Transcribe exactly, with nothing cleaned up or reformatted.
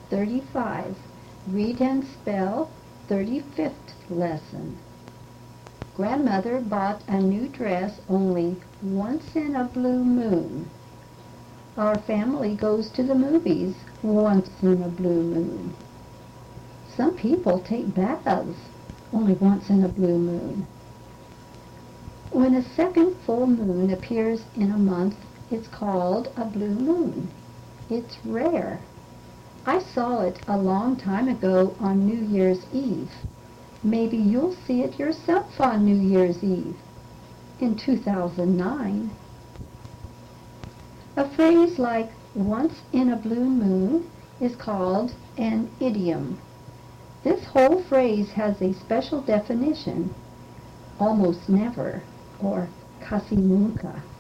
thirty-five. Read and spell, thirty-fifth lesson. Grandmother bought a new dress only once in a blue moon. Our family goes to the movies once in a blue moon. Some people take baths only once in a blue moon. When a second full moon appears in a month, it's called a blue moon. It's rare. I saw it a long time ago on New Year's Eve. Maybe you'll see it yourself on New Year's Eve in two thousand nine. A phrase like once in a blue moon is called an idiom. This whole phrase has a special definition, almost never, or casi nunca.